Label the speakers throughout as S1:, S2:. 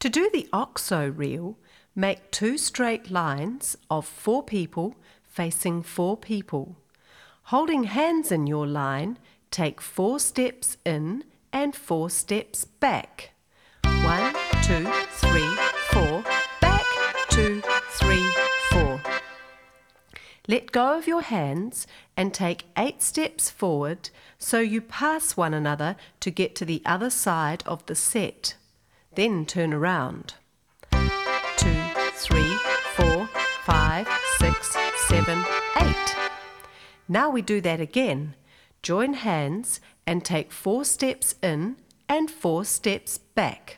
S1: To do the OXO reel, make 2 straight lines of 4 people facing 4 people. Holding hands in your line, take 4 steps in and 4 steps back. 1, 2, 3, 4, back, 2, 3, 4. Let go of your hands and take 8 steps forward so you pass one another to get to the other side of the set. Then turn around. 2, 3, 4, 5, 6, 7, 8. Now we do that again. Join hands and take 4 steps in and 4 steps back.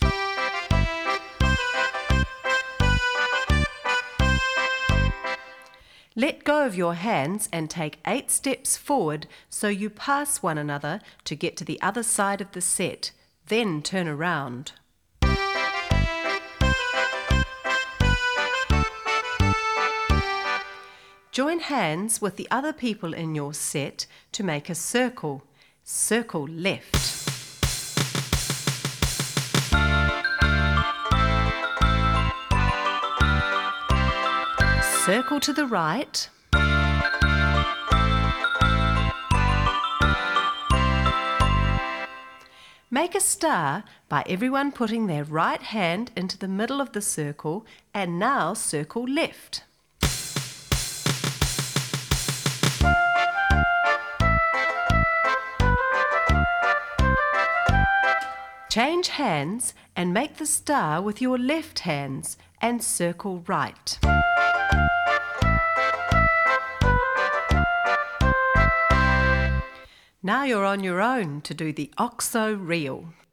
S1: Let go of your hands and take 8 steps forward so you pass one another to get to the other side of the set. Then turn around. Join hands with the other people in your set to make a circle. Circle left. Circle to the right. Make a star by everyone putting their right hand into the middle of the circle, and now circle left. Change hands and make the star with your left hands and circle right. Now you're on your own to do the OXO reel.